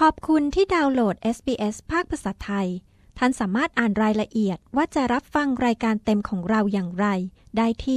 ขอบคุณที่ดาวน์โหลด SBS ภาคภาษาไทยท่านสามารถอ่านรายละเอียดว่าจะรับฟังรายการเต็มของเราอย่างไรได้ที่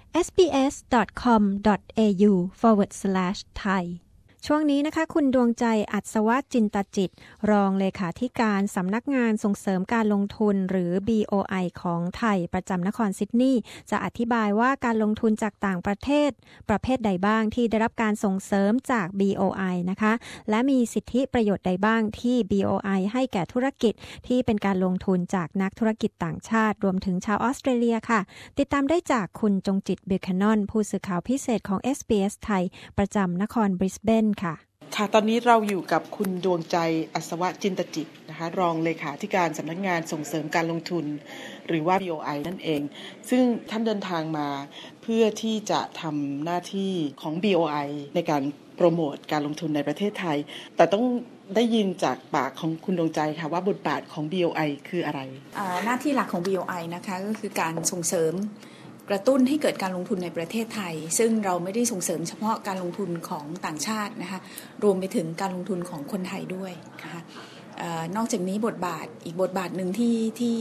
sbs.com.au/thai ช่วงนี้นะคะคุณดวงใจอัศวจินตจิตรองเลขาธิการสำนักงานส่งเสริมการลงทุนหรือ BOI ของไทยประจำนครซิดนีย์จะอธิบายว่าการลงทุนจากต่างประเทศประเภทใดบ้างที่ได้รับการส่งเสริมจาก BOI นะคะและมีสิทธิประโยชน์ใดบ้างที่ BOI ให้แก่ธุรกิจที่เป็นการลงทุนจากนักธุรกิจต่างชาติรวมถึงชาวออสเตรเลียค่ะติดตามได้จากคุณจงจิต บิลแคนนอนผู้สื่อข่าวพิเศษของ SBS ไทยประจำนครบริสเบนค่ะตอนนี้เราอยู่กับคุณดวงใจอัศวจินตจิตนะคะรองเลขาธิการสำนักงานส่งเสริมการลงทุนหรือว่า BOI นั่นเองซึ่งท่านเดินทางมาเพื่อที่จะทำหน้าที่ของ BOI ในการโปรโมทการลงทุนในประเทศไทยแต่ต้องได้ยินจากปากของคุณดวงใจค่ะว่าบทบาทของ BOI คืออะไรหน้าที่หลักของ BOI นะคะก็คือการส่งเสริมกระตุ้นให้เกิดการลงทุนในประเทศไทยซึ่งเราไม่ได้ส่งเสริมเฉพาะการลงทุนของต่างชาตินะคะรวมไปถึงการลงทุนของคนไทยด้วยนะคะนอกจากนี้อีกบทบาทหนึ่งที่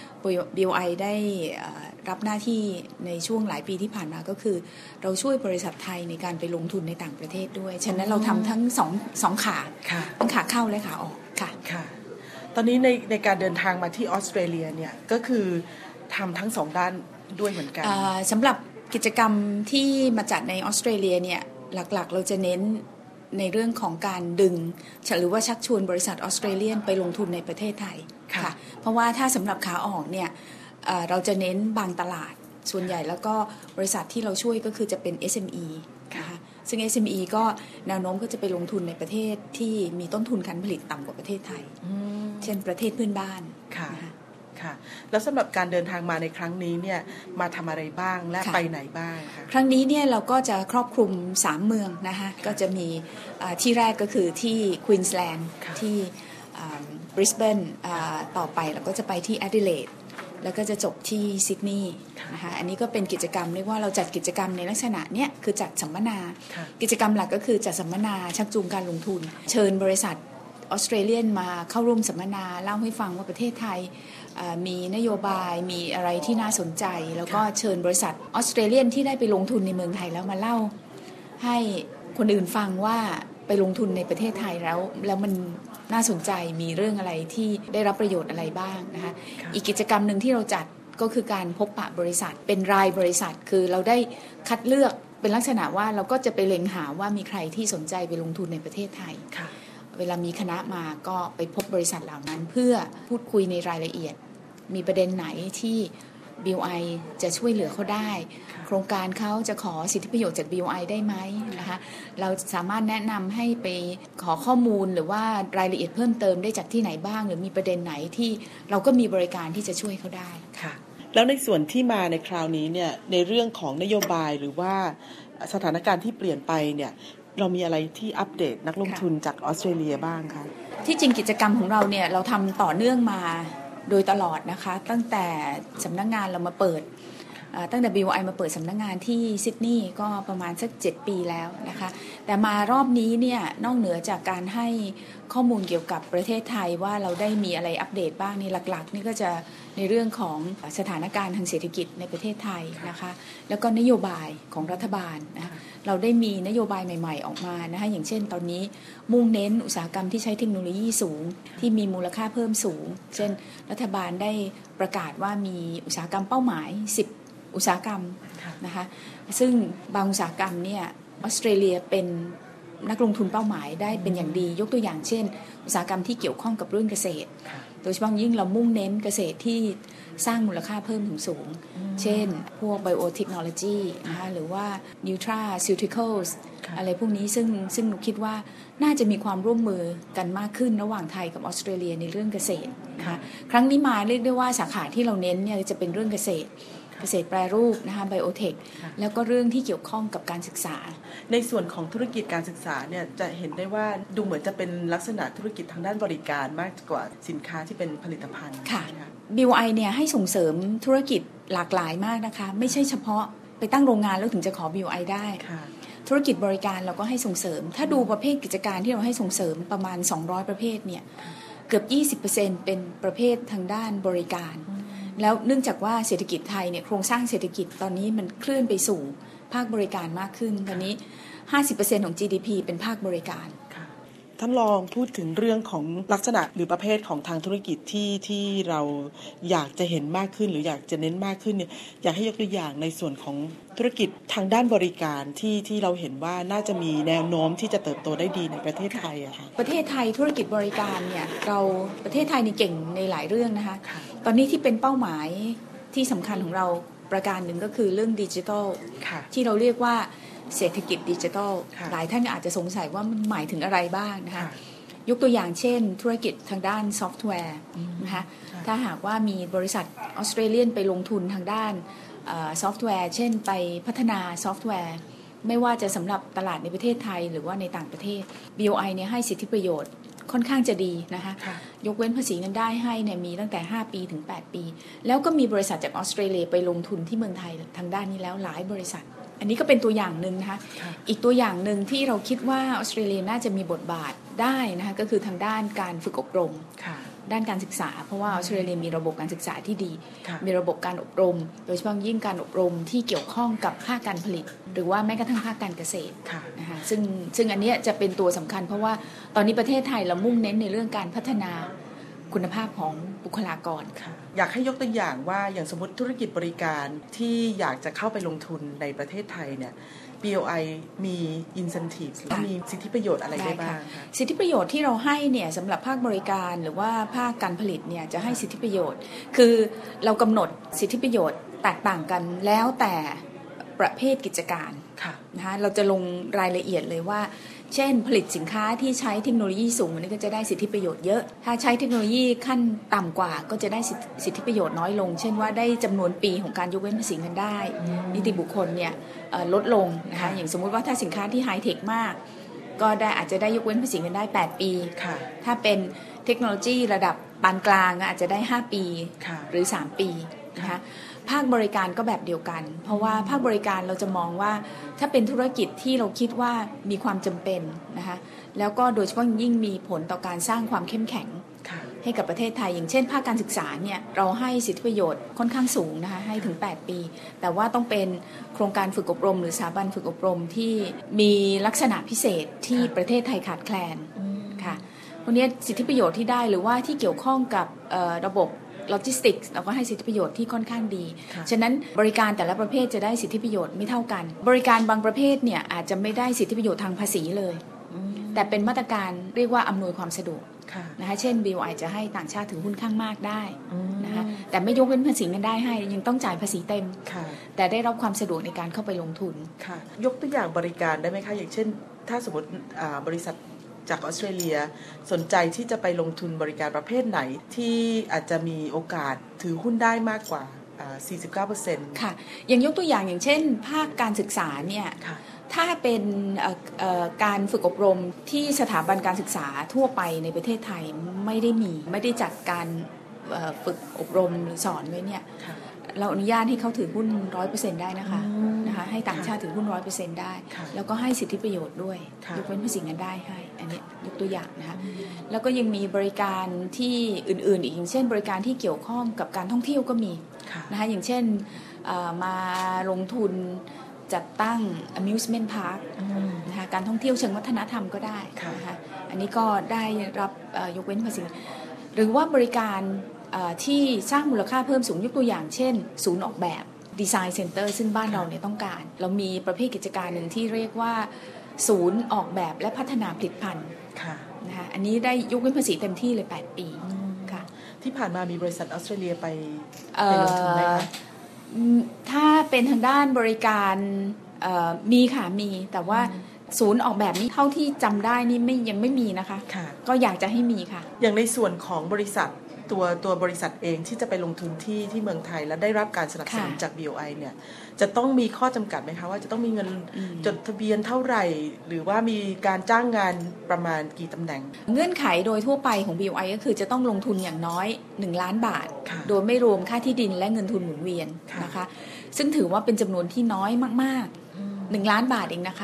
BOI ได้รับหน้าที่ในช่วงหลายปีที่ผ่านมาก็คือเราช่วยบริษัทไทยในการไปลงทุนในต่างประเทศด้วยฉะนั้นเราทำทั้งสองขาทั้งขาเข้าและขาออกค่ะตอนนี้ในการเดินทางมาที่ออสเตรเลียเนี่ยก็คือทำทั้งสองด้านด้วยเหมือนกันสำหรับกิจกรรมที่มาจัดในออสเตรเลียเนี่ยหลักๆเราจะเน้นในเรื่องของการดึงหรือว่าชักชวนบริษัทออสเตรเลียนไปลงทุนในประเทศไทยค่ะเพราะว่าถ้าสำหรับขาออกเนี่ยเราจะเน้นบางตลาดส่วนใหญ่แล้วก็บริษัทที่เราช่วยก็คือจะเป็น SME นะคะซึ่ง SME ก็แนวโน้มก็จะไปลงทุนในประเทศที่มีต้นทุนการผลิตต่ำกว่าประเทศไทยเช่นประเทศเพื่อนบ้านค่ะแล้วสำหรับการเดินทางมาในครั้งนี้เนี่ยมาทำอะไรบ้างและไปไหนบ้างคะครั้งนี้เนี่ยเราก็จะครอบคลุม3เมืองนะคะก็จะมีที่แรกก็คือที่ควีนส์แลนด์ที่บริสเบนต่อไปเราก็จะไปที่แอดิเลดแล้วก็จะจบที่ซิดนีย์นะคะอันนี้ก็เป็นกิจกรรมเรียกว่าเราจัดกิจกรรมในลักษณะเนี้ยคือจัดสัมมนากิจกรรมหลักก็คือจัดสัมมนาชักจูงการลงทุนเชิญบริษัทออสเตรเลียนมาเข้าร่วมสัมมนาเล่าให้ฟังว่าประเทศไทยมีนโยบายมีอะไรที่น่าสนใจแล้วก็เชิญบริษัทออสเตรเลียนที่ได้ไปลงทุนในเมืองไทยแล้วมาเล่าให้คนอื่นฟังว่าไปลงทุนในประเทศไทยแล้วมันน่าสนใจมีเรื่องอะไรที่ได้รับประโยชน์อะไรบ้างนะคะอีกกิจกรรมหนึ่งที่เราจัดก็คือการพบปะบริษัทเป็นรายบริษัทคือเราได้คัดเลือกเป็นลักษณะว่าเราก็จะไปเล็งหาว่ามีใครที่สนใจไปลงทุนในประเทศไทยเวลามีคณะมาก็ไปพบบริษัทเหล่านั้นเพื่อพูดคุยในรายละเอียดมีประเด็นไหนที่ BOI จะช่วยเหลือเขาได้โครงการเขาจะขอสิทธิประโยชน์จาก BOI ได้ไหมนะคะเราสามารถแนะนำให้ไปขอข้อมูลหรือว่ารายละเอียดเพิ่มเติมได้จากที่ไหนบ้างหรือมีประเด็นไหนที่เราก็มีบริการที่จะช่วยเขาได้ค่ะแล้วในส่วนที่มาในคราวนี้เนี่ยในเรื่องของนโยบายหรือว่าสถานการณ์ที่เปลี่ยนไปเนี่ยเรามีอะไรที่อัปเดตนักลงทุนจากออสเตรเลียบ้างคะที่จริงกิจกรรมของเราเนี่ยเราทำต่อเนื่องมาโดยตลอดนะคะตั้งแต่สำนักงานเรามาเปิดตั้งแต่ BOI มาเปิดสำนักงานที่ซิดนีย์ก็ประมาณสัก7ปีแล้วนะคะแต่มารอบนี้เนี่ยนอกเหนือจากการให้ข้อมูลเกี่ยวกับประเทศไทยว่าเราได้มีอะไรอัปเดตบ้างนี่หลักๆนี่ก็จะในเรื่องของสถานการณ์ทางเศรษฐกิจในประเทศไทยนะคะแล้วก็นโยบายของรัฐบาลนะเราได้มีนโยบายใหม่ๆออกมานะคะอย่างเช่นตอนนี้มุ่งเน้นอุตสาหกรรมที่ใช้เทคโนโลยีสูงที่มีมูลค่าเพิ่มสูงเช่นรัฐบาลได้ประกาศว่ามีอุตสาหกรรมเป้าหมาย10อุตสาหกรรมนะคะซึ่งบางอุตสาหกรรมเนี่ยออสเตรเลียเป็นนักลงทุนเป้าหมายได้เป็นอย่างดียกตัวอย่างเช่นอุตสาหกรรมที่เกี่ยวข้องกับเรื่องเกษตรโดยเฉพาะยิ่งเรามุ่งเน้นเกษตรที่สร้างมูลค่าเพิ่มสูงเช่นพวก biotechnology นะคะหรือว่า nutraceuticals อะไรพวกนี้ซึ่งหนูคิดว่าน่าจะมีความร่วมมือกันมากขึ้นระหว่างไทยกับออสเตรเลียในเรื่องเกษตรนะคะครั้งนี้มาเรียกได้ว่าสาขาที่เราเน้นเนี่ยจะเป็นเรื่องเกษตรแปรรูปนะคะไบโอเทคแล้วก็เรื่องที่เกี่ยวข้องกับการศึกษาในส่วนของธุรกิจการศึกษาเนี่ยจะเห็นได้ว่าดูเหมือนจะเป็นลักษณะธุรกิจทางด้านบริการมากกว่าสินค้าที่เป็นผลิตภัณฑ์ค่ะ BOI เนี่ยให้ส่งเสริมธุรกิจหลากหลายมากนะคะไม่ใช่เฉพาะไปตั้งโรงงานแล้วถึงจะขอ BOI ได้ธุรกิจบริการเราก็ให้ส่งเสริมถ้าดูประเภทกิจการที่เราให้ส่งเสริมประมาณ200ประเภทเนี่ยเกือบ 20% เป็นประเภททางด้านบริการแล้วเนื่องจากว่าเศรษฐกิจไทยเนี่ยโครงสร้างเศรษฐกิจตอนนี้มันเคลื่อนไปสู่ภาคบริการมากขึ้นตอนนี้ 50% ของ GDP เป็นภาคบริการท่านลองพูดถึงเรื่องของลักษณะหรือประเภทของทางธุรกิจที่เราอยากจะเห็นมากขึ้นหรืออยากจะเน้นมากขึ้นเนี่ยอยากให้ยกตัวอย่างในส่วนของธุรกิจทางด้านบริการที่เราเห็นว่าน่าจะมีแนวโน้มที่จะเติบโตได้ดีในประเทศไทยอะค่ะประเทศไทยธุรกิจบริการเนี่ยประเทศไทยนี่เก่งในหลายเรื่องนะคะตอนนี้ที่เป็นเป้าหมายที่สำคัญของเราประการหนึ่งก็คือเรื่องดิจิทัลที่เราเรียกว่าเศรษฐกิจดิจิทัลหลายท่านอาจจะสงสัยว่ามันหมายถึงอะไรบ้างนะคะยกตัวอย่างเช่นธุรกิจทางด้านซอฟต์แวร์นะคะถ้าหากว่ามีบริษัทออสเตรเลียนไปลงทุนทางด้านซอฟต์แวร์เช่นไปพัฒนาซอฟต์แวร์ไม่ว่าจะสำหรับตลาดในประเทศไทยหรือว่าในต่างประเทศ BOI เนี่ยให้สิทธิประโยชน์ค่อนข้างจะดีนะคะยกเว้นภาษีเงินได้ให้เนี่ยมีตั้งแต่5ปีถึง8ปีแล้วก็มีบริษัทจากออสเตรเลียไปลงทุนที่เมืองไทยทางด้านนี้แล้วหลายบริษัทอันนี้ก็เป็นตัวอย่างหนึ่งนะคะอีกตัวอย่างหนึ่งที่เราคิดว่าออสเตรเลียน่าจะมีบทบาทได้นะคะก็คือทางด้านการฝึกอบรมด้านการศึกษาเพราะว่าออสเตรเลียมีระบบการศึกษาที่ดีมีระบบการอบรมโดยเฉพาะยิ่งการอบรมที่เกี่ยวข้องกับภาคการผลิตหรือว่าแม้กระทั่งภาคการเกษตรนะคะซึ่งอันนี้จะเป็นตัวสำคัญเพราะว่าตอนนี้ประเทศไทยเรามุ่งเน้นในเรื่องการพัฒนาคุณภาพของบุคลากรอยากให้ยกตัวอย่างว่าอย่างสมมติธุรกิจบริการที่อยากจะเข้าไปลงทุนในประเทศไทยเนี่ย BOI มี incentive หรือมีสิทธิประโยชน์อะไรได้บ้างสิทธิประโยชน์ที่เราให้เนี่ยสำหรับภาคบริการหรือว่าภาคการผลิตเนี่ยจะให้สิทธิประโยชน์คือเรากำหนดสิทธิประโยชน์แตกต่างกันแล้วแต่ประเภทกิจการนะคะเราจะลงรายละเอียดเลยว่าเช่นผลิตสินค้าที่ใช้เทคโนโลยีสูงนี่ก็จะได้สิทธิประโยชน์เยอะถ้าใช้เทคโนโลยีขั้นต่ำกว่าก็จะได้สิทธิประโยชน์น้อยลงเช่นว่าได้จำนวนปีของการยกเว้นภาษีเงินได้นิติบุคคลเนี่ยลดลงนะคะอย่างสมมุติว่าถ้าสินค้าที่ไฮเทคมากก็ได้อาจจะได้ยกเว้นภาษีเงินได้8ปีถ้าเป็นเทคโนโลยีระดับปานกลางอาจจะได้5ปีหรือ3ปีนะคะภาคบริการก็แบบเดียวกันเพราะว่าภาคบริการเราจะมองว่าถ้าเป็นธุรกิจที่เราคิดว่ามีความจำเป็นนะคะแล้วก็โดยเฉพาะยิ่งมีผลต่อการสร้างความเข้มแข็งให้กับประเทศไทยอย่างเช่นภาคการศึกษาเนี่ยเราให้สิทธิประโยชน์ค่อนข้างสูงนะคะให้ถึง8ปีแต่ว่าต้องเป็นโครงการฝึกอบรมหรือสถาบันฝึกอบรมที่มีลักษณะพิเศษที่ประเทศไทยขาดแคลนค่ะพวกนี้สิทธิประโยชน์ที่ได้หรือว่าที่เกี่ยวข้องกับระบบโลจิสติกส์เราก็ให้สิทธิประโยชน์ที่ค่อนข้างดีฉะนั้นบริการแต่ละประเภทจะได้สิทธิประโยชน์ไม่เท่ากันบริการบางประเภทเนี่ยอาจจะไม่ได้สิทธิประโยชน์ทางภาษีเลยแต่เป็นมาตรการเรียกว่าอำนวยความสะดวกนะคะเช่น BOI จะให้ต่างชาติถือหุ้นข้างมากได้นะคะแต่ไม่ยกเว้นภาษีเงินได้ให้ยังต้องจ่ายภาษีเต็มแต่ได้รับความสะดวกในการเข้าไปลงทุนยกตัวอย่างบริการได้ไหมคะอย่างเช่นถ้าสมมติบริษัทจากออสเตรเลียสนใจที่จะไปลงทุนบริการประเภทไหนที่อาจจะมีโอกาสถือหุ้นได้มากกว่า 49% ค่ะอย่างยกตัวอย่างเช่นภาคการศึกษาเนี่ยถ้าเป็นการฝึกอบรมที่สถาบันการศึกษาทั่วไปในประเทศไทยไม่ได้จัดการฝึกอบรมหรือสอนไว้เนี่ยเราอนุญาตให้เขาถือหุ้น 100% ได้นะคะให้ต่างชาติถือหุ้น 100% ได้แล้วก็ให้สิทธิประโยชน์ด้วยยกเว้นภาษีเงินได้ให้อันนี้ยกตัวอย่างนะคะแล้วก็ยังมีบริการที่อื่นๆอีกอย่างเช่นบริการที่เกี่ยวข้องกับการท่องเที่ยวก็มีนะคะอย่างเช่นมาลงทุนจัดตั้ง amusement park นะคะการท่องเที่ยวเชิงวัฒนธรรมก็ได้นะคะอันนี้ก็ได้รับยกเว้นภาษีหรือว่าบริการที่สร้างมูลค่าเพิ่มสูงยกตัวอย่างเช่นศูนย์ออกแบบดีไซน์เซ็นเตอร์ซึ่งบ้านเราเนี่ยต้องการเรามีประเภทกิจการหนึ่งที่เรียกว่าศูนย์ออกแบบและพัฒนาผลิตภัณฑ์นะคะอันนี้ได้ยกเว้นภาษีเต็มที่เลย8ปีค่ะที่ผ่านมามีบริษัทออสเตรเลียไปลงทุนไหมคะถ้าเป็นทางด้านบริการมีค่ะมีแต่ว่าศูนย์ออกแบบนี้เท่าที่จำได้นี่ยังไม่มีนะคะก็อยากจะให้มีค่ะอย่างในส่วนของบริษัทตัวบริษัทเองที่จะไปลงทุนที่เมืองไทยและได้รับการสนับสนุนจาก BOI เนี่ยจะต้องมีข้อจำกัดไหมคะว่าจะต้องมีเงินจดทะเบียนเท่าไหร่หรือว่ามีการจ้างงานประมาณกี่ตำแหน่งเงื่อนไขโดยทั่วไปของ BOI ก็คือจะต้องลงทุนอย่างน้อย1ล้านบาทโดยไม่รวมค่าที่ดินและเงินทุนหมุนเวียนนะคะซึ่งถือว่าเป็นจำนวนที่น้อยมากๆ1ล้านบาทเองนะคะ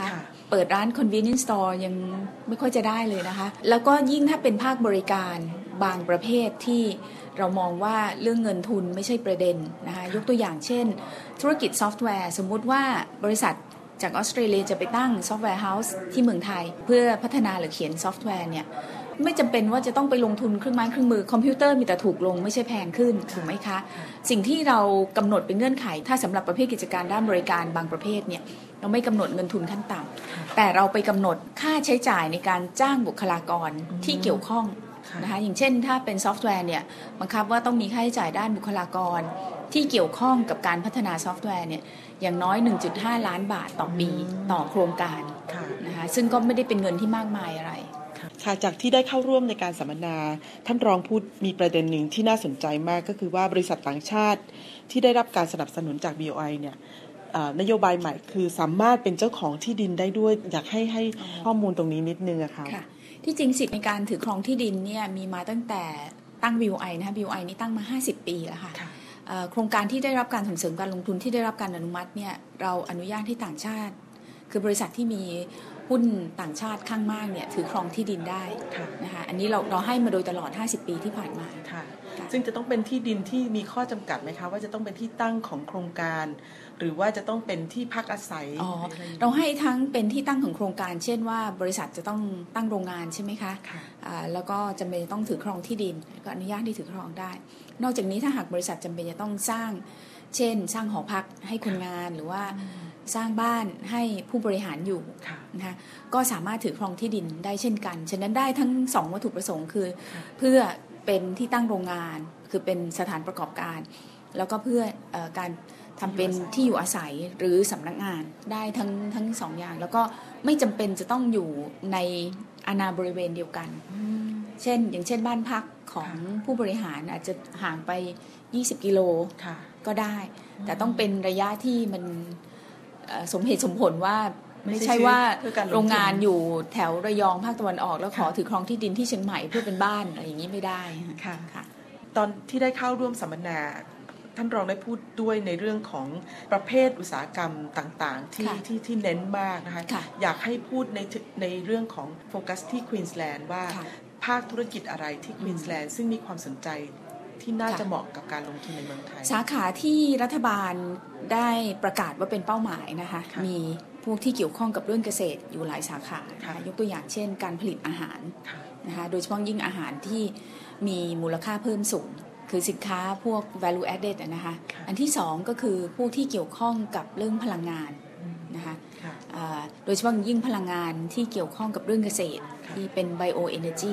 เปิดร้าน convenience store ยังไม่ค่อยจะได้เลยนะคะแล้วก็ยิ่งถ้าเป็นภาคบริการบางประเภทที่เรามองว่าเรื่องเงินทุนไม่ใช่ประเด็นนะคะยกตัวอย่างเช่นธุรกิจซอฟต์แวร์สมมุติว่าบริษัทจากออสเตรเลียจะไปตั้งซอฟต์แวร์เฮาส์ที่เมืองไทยเพื่อพัฒนาหรือเขียนซอฟต์แวร์เนี่ยไม่จำเป็นว่าจะต้องไปลงทุนเครื่องไม้เครื่องมือคอมพิวเตอร์มีแต่ถูกลงไม่ใช่แพงขึ้นถูกไหมคะสิ่งที่เรากำหนดเป็นเงื่อนไขถ้าสำหรับประเภทกิจการด้านบริการบางประเภทเนี่ยเราไม่กำหนดเงินทุนขั้นต่ำแต่เราไปกำหนดค่าใช้จ่ายในการจ้างบุคลากรที่เกี่ยวข้องนะคะอย่างเช่นถ้าเป็นซอฟต์แวร์เนี่ยบังคับว่าต้องมีค่าใช้จ่ายด้านบุคลากรที่เกี่ยวข้องกับการพัฒนาซอฟต์แวร์เนี่ยอย่างน้อย 1.5 ล้านบาทต่อปีต่อโครงการนะคะซึ่งก็ไม่ได้เป็นเงินที่มากมายอะไรค่ะจากที่ได้เข้าร่วมในการสัมมนาท่านรองพูดมีประเด็นหนึ่งที่น่าสนใจมากก็คือว่าบริษัทต่างชาติที่ได้รับการสนับสนุนจาก BOI เนี่ยนโยบายใหม่คือสามารถเป็นเจ้าของที่ดินได้ด้วยอยากให้ข้อมูลตรงนี้นิดนึงอะค่ะที่จริงสิทธิในการถือครองที่ดินเนี่ยมีมาตั้งแต่ตั้ง BOI นะคะ BOI นี่ตั้งมา50 ปีแล้วค่ะโครงการที่ได้รับการส่งเสริมการลงทุนที่ได้รับการอนุมัติเนี่ยเราอนุญาตให้ต่างชาติคือบริษัทที่มีหุ้นต่างชาติข้างมากเนี่ยถือครองที่ดินได้นะคะอันนี้เราให้มาโดยตลอด50 ปีที่ผ่านมาซึ่งจะต้องเป็นที่ดินที่มีข้อจำกัดไหมคะว่าจะต้องเป็นที่ตั้งของโครงการหรือว่าจะต้องเป็นที่พักอาศัยเราให้ทั้งเป็นที่ตั้งของโครงการเช่นว่าบริษัทจะต้องตั้งโรงงานใช่ไหมคะแล้วก็จำเป็นต้องถือครองที่ดินก็อนุญาตที่ถือครองได้นอกจากนี้ถ้าหากบริษัทจำเป็นจะต้องสร้างเช่นสร้างหอพักให้คนงานหรือว่าสร้างบ้านให้ผู้บริหารอยู่นะคะก็สามารถถือครองที่ดินได้เช่นกันฉะนั้นได้ทั้ง2วัตถุประสงค์คือเพื่อเป็นที่ตั้งโรงงานคือเป็นสถานประกอบการแล้วก็เพื่อการทำเป็นที่อยู่อาศัยหรือสำนักงานได้ทั้ง2อย่างแล้วก็ไม่จำเป็นจะต้องอยู่ในอาณาบริเวณเดียวกันอย่างเช่นบ้านพักของผู้บริหารอาจจะห่างไป20 กิโลก็ได้แต่ต้องเป็นระยะที่มันสมเหตุสมผลว่าไม่ใช่ว่าโรงงานอยู่แถวระยองภาคตะวันออกแล้วขอถือครองที่ดินที่เชียงใหม่เพื่อเป็นบ้านอะไรอย่างนี้ไม่ได้ค่ะตอนที่ได้เข้าร่วมสัมมนาท่านรองได้พูดด้วยในเรื่องของประเภทอุตสาหกรรมต่างๆที่เน้นมากนะคะอยากให้พูดในเรื่องของโฟกัสที่ควีนส์แลนด์ว่าภาคธุรกิจอะไรที่ควีนส์แลนด์ซึ่งมีความสนใจที่น่าจะเหมาะกับการลงทุนในเมืองไทยสาขาที่รัฐบาลได้ประกาศว่าเป็นเป้าหมายนะคะมีพวกที่เกี่ยวข้องกับเรื่องเกษตรอยู่หลายสาขายกตัวอย่างเช่นการผลิตอาหารนะคะโดยเฉพาะยิ่งอาหารที่มีมูลค่าเพิ่มสูงคือสินค้าพวก value added นะคะอันที่2ก็คือพวกที่เกี่ยวข้องกับเรื่องพลังงานนะคะโดยเฉพาะยิ่งพลังงานที่เกี่ยวข้องกับเรื่องเกษตรที่เป็น bio energy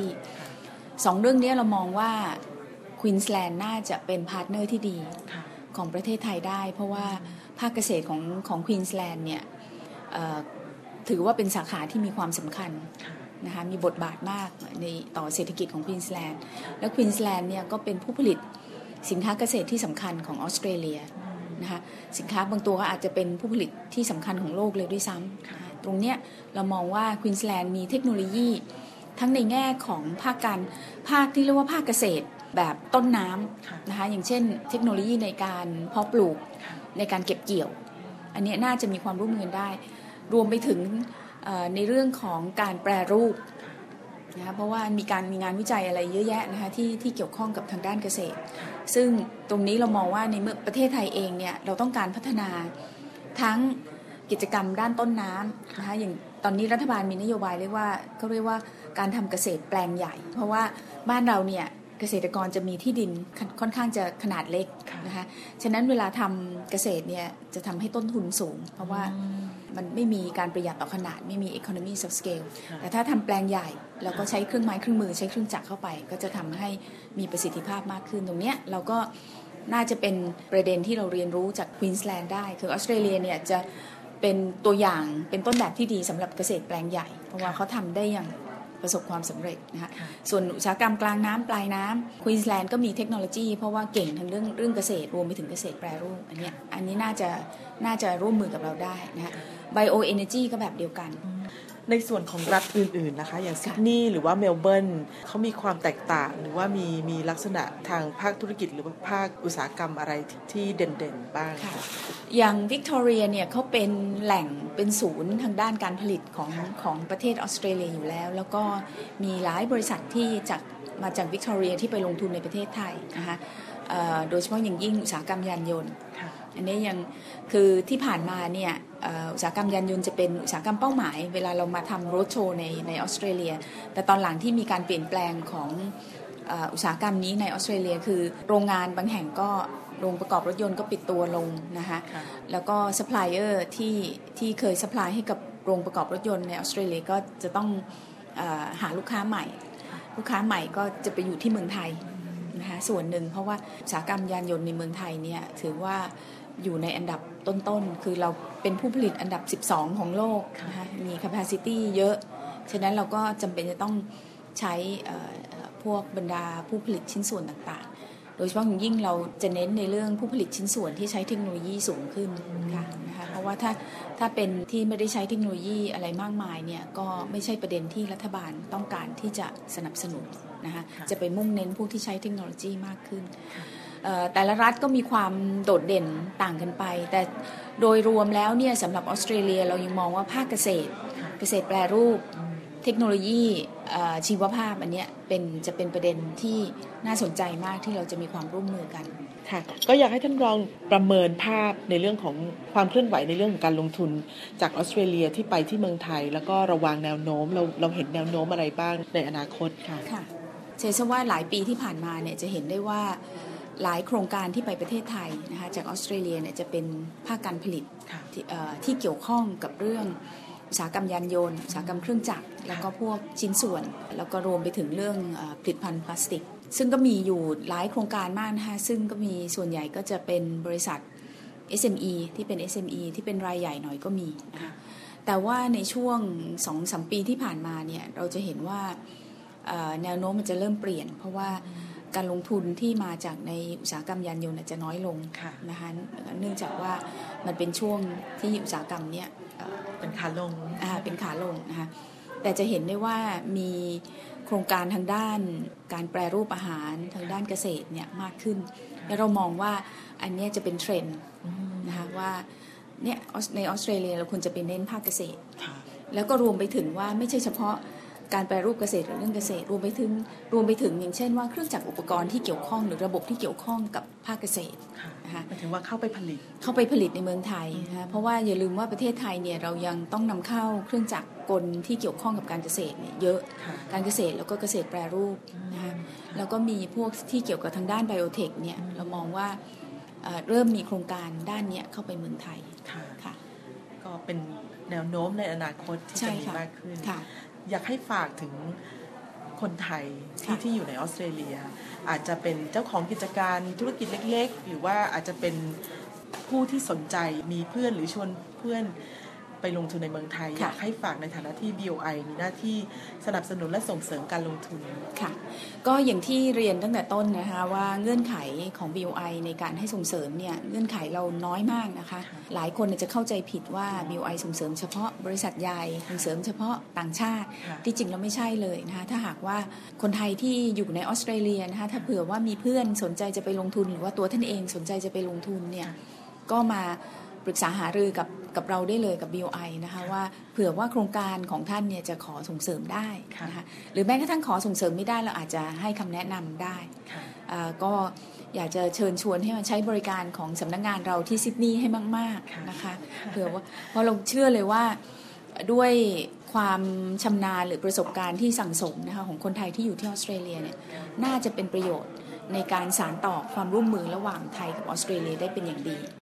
2 เรื่องนี้เรามองว่าควีนส์แลนด์น่าจะเป็นพาร์ทเนอร์ที่ดีของประเทศไทยได้เพราะว่าภาคเกษตรของควีนส์แลนด์เนี่ยถือว่าเป็นสาขาที่มีความสำคัญนะคะมีบทบาทมากในต่อเศรษฐกิจของควีนส์แลนด์และควีนส์แลนด์เนี่ยก็เป็นผู้ผลิตสินค้าเกษตรที่สำคัญของออสเตรเลียนะคะสินค้าบางตัวก็อาจจะเป็นผู้ผลิตที่สำคัญของโลกเลยด้วยซ้ำตรงเนี้ยเรามองว่าควีนส์แลนด์มีเทคโนโลยีทั้งในแง่ของภาคที่เรียกว่าภาคเกษตรแบบต้นน้ำนะคะอย่างเช่นเทคโนโลยีในการเพาะปลูกในการเก็บเกี่ยวอันนี้น่าจะมีความร่วมมือได้รวมไปถึงในเรื่องของการแปรรูปนะคะเพราะว่ามีงานวิจัยอะไรเยอะแยะนะคะที่เกี่ยวข้องกับทางด้านเกษตรซึ่งตรงนี้เรามองว่าในเมื่อประเทศไทยเองเนี่ยเราต้องการพัฒนาทั้งกิจกรรมด้านต้นน้ำนะคะอย่างตอนนี้รัฐบาลมีนโยบายเรียกว่าการทำเกษตรแปลงใหญ่เพราะว่าบ้านเราเนี่ยเกษตรกรจะมีที่ดินค่อนข้างจะขนาดเล็กนะคะฉะนั้นเวลาทำเกษตรเนี่ยจะทำให้ต้นทุนสูงเพราะว่ามันไม่มีการประหยัดต่อขนาดไม่มี economies of scale แต่ถ้าทำแปลงใหญ่แล้วก็ใช้เครื่องไม้เครื่องมือใช้เครื่องจักรเข้าไปก็จะทำให้มีประสิทธิภาพมากขึ้นตรงเนี้ยเราก็น่าจะเป็นประเด็นที่เราเรียนรู้จากควีนส์แลนด์ได้คือออสเตรเลียเนี่ยจะเป็นตัวอย่างเป็นต้นแบบที่ดีสำหรับเกษตรแปลงใหญ่เพราะว่าเขาทำได้อย่างประสบความสำเร็จนะคะส่วนอุตสาหกรรมกลางน้ำปลายน้ำควีนส์แลนด์ก็มีเทคโนโลยีเพราะว่าเก่งทั้งเรื่องเกษตรรวมไปถึงเกษตรแปรรูปอันนี้น่าจะร่วมมือกับเราได้นะคะ bio energy ก็แบบเดียวกันในส่วนของรัฐอื่นๆนะคะอย่างซิดนีย์หรือว่าเมลเบิร์นเขามีความแตกต่างหรือว่ามีลักษณะทางภาคธุรกิจหรือว่าภาคอุตสาหกรรมอะไรที่เด่นๆบ้างอย่างวิกตอเรียเนี่ยเขาเป็นแหล่งเป็นศูนย์ทางด้านการผลิตของประเทศออสเตรเลียอยู่แล้วก็มีหลายบริษัทที่มาจากวิกตอเรียที่ไปลงทุนในประเทศไทยนะคะโดยเฉพาะอย่างยิ่งอุตสาหกรรมยานยนต์อันนี้ยังคือที่ผ่านมาเนี่ยอุตสาหกรรมยานยนต์จะเป็นอุตสาหกรรมเป้าหมายเวลาเรามาทำโรดโชว์ในออสเตรเลียแต่ตอนหลังที่มีการเปลี่ยนแปลงของอุตสาหกรรมนี้ในออสเตรเลียคือโรงงานบางแห่งก็โรงประกอบรถยนต์ก็ปิดตัวลงนะคะแล้วก็ซัพพลายเออร์ที่เคยซัพพลายให้กับโรงประกอบรถยนต์ในออสเตรเลียก็จะต้องหาลูกค้าใหม่ก็จะไปอยู่ที่เมืองไทยนะคะส่วนหนึ่งเพราะว่าอุตสาหกรรมยานยนต์ในเมืองไทยเนี่ยถือว่าอยู่ในอันดับต้นๆคือเราเป็นผู้ผลิตอันดับ12ของโลกนะคะมี capacity เยอะฉะนั้นเราก็จำเป็นจะต้องใช้พวกบรรดาผู้ผลิตชิ้นส่วนต่างๆโดยเฉพาะอย่างยิ่งเราจะเน้นในเรื่องผู้ผลิตชิ้นส่วนที่ใช้เทคโนโลยีสูงขึ้นค่ะนะคะเพราะว่าถ้าเป็นที่ไม่ได้ใช้เทคโนโลยีอะไรมากมายเนี่ยก็ไม่ใช่ประเด็นที่รัฐบาลต้องการที่จะสนับสนุนนะคะจะไปมุ่งเน้นผู้ที่ใช้เทคโนโลยีมากขึ้นแต่ละรัฐก็มีความโดดเด่นต่างกันไปแต่โดยรวมแล้วเนี่ยสำหรับออสเตรเลียเรายังมองว่าภาคเกษตรแปรรูปเทคโนโลยีชีวภาพอันนี้จะเป็นประเด็นที่น่าสนใจมากที่เราจะมีความร่วมมือกันค่ะก็อยากให้ท่านรองประเมินภาพในเรื่องของความเคลื่อนไหวในเรื่องของการลงทุนจากออสเตรเลียที่ไปที่เมืองไทยแล้วก็ระวางแนวโน้มเราเห็นแนวโน้มอะไรบ้างในอนาคตค่ะเชื่อว่าหลายปีที่ผ่านมาเนี่ยจะเห็นได้ว่าหลายโครงการที่ไปประเทศไทยนะคะจากออสเตรเลียเนี่ยจะเป็นภาคการผลิตที่เกี่ยวข้องกับเรื่องอุตสาหกรรมยานยนต์อุตสาหกรรมเครื่องจักรแล้วก็พวกชิ้นส่วนแล้วก็รวมไปถึงเรื่องผลิตภัณฑ์พลาสติกซึ่งก็มีอยู่หลายโครงการมากนะคะซึ่งก็มีส่วนใหญ่ก็จะเป็นบริษัท SME ที่เป็น SME ที่เป็นรายใหญ่หน่อยก็มีนะคะแต่ว่าในช่วง 2-3 ปีที่ผ่านมาเนี่ยเราจะเห็นว่าแนวโน้มมันจะเริ่มเปลี่ยนเพราะว่าการลงทุนที่มาจากในอุตสาหกรรมยานยนต์จะน้อยลงนะคะเนื่องจากว่ามันเป็นช่วงที่อุตสาหกรรมเนี้ยเป็นขาลงนะคะแต่จะเห็นได้ว่ามีโครงการทางด้านการแปรรูปอาหารทางด้านเกษตรเนี่ยมากขึ้นแล้วเรามองว่าอันนี้จะเป็นเทรนด์นะคะว่าเนี่ยในออสเตรเลียเราควรจะไปเน้นภาคเกษตรแล้วก็รวมไปถึงว่าไม่ใช่เฉพาะการแปรรูปเกษตรหรือเรื่องเกษตรรวมไปถึงอย่างเช่นว่าเครื่องจักรอุปกรณ์ที่เกี่ยวข้องหรือระบบที่เกี่ยวข้องกับภาคเกษตรนะคะหมายถึงว่าเข้าไปผลิตในเมืองไทยนะคะเพราะว่าอย่าลืมว่าประเทศไทยเนี่ยเรายังต้องนำเข้าเครื่องจักรกลที่เกี่ยวข้องกับการเกษตรเนี่ยเยอะการเกษตรแล้วก็เกษตรแปรรูปนะคะแล้วก็มีพวกที่เกี่ยวกับทางด้านไบโอเทคเนี่ยเรามองว่าเริ่มมีโครงการด้านนี้เข้าไปเมืองไทยค่ะก็เป็นแนวโน้มในอนาคตที่จะมีมากขึ้นอยากให้ฝากถึงคนไทยที่อยู่ในออสเตรเลียอาจจะเป็นเจ้าของกิจการธุรกิจเล็กๆหรือว่าอาจจะเป็นผู้ที่สนใจมีเพื่อนหรือชวนเพื่อนไปลงทุนในเมืองไทยอยากให้ฝากในฐานะที่ BOI มีหน้าที่สนับสนุนและส่งเสริมการลงทุนค่ะก็อย่างที่เรียนตั้งแต่ต้นนะคะว่าเงื่อนไขของ BOI ในการให้ส่งเสริมเนี่ยเงื่อนไขเราน้อยมากนะคะหลายคนจะเข้าใจผิดว่า BOI ส่งเสริมเฉพาะบริษัทใหญ่ส่งเสริมเฉพาะต่างชาติที่จริงแล้วไม่ใช่เลยนะคะถ้าหากว่าคนไทยที่อยู่ในออสเตรเลียนะคะถ้าเผื่อว่ามีเพื่อนสนใจจะไปลงทุนหรือว่าตัวท่านเองสนใจจะไปลงทุนเนี่ยก็มาปรึกษาหารือกับเราได้เลยกับ BOI นะคะว่าเผื่อว่าโครงการของท่านเนี่ยจะขอส่งเสริมได้นะคะหรือแม้กระทั่งขอส่งเสริมไม่ได้เราอาจจะให้คำแนะนำได้ก็อยากจะเชิญชวนให้มาใช้บริการของสำนักงานเราที่ซิดนีย์ให้มากๆนะคะเผื่อว่าเพราะเราเชื่อเลยว่าด้วยความชำนาญหรือประสบการณ์ที่สั่งสมนะคะของคนไทยที่อยู่ที่ออสเตรเลียเนี่ยน่าจะเป็นประโยชน์ในการสานต่อความร่วมมือระหว่างไทยกับออสเตรเลียได้เป็นอย่างดี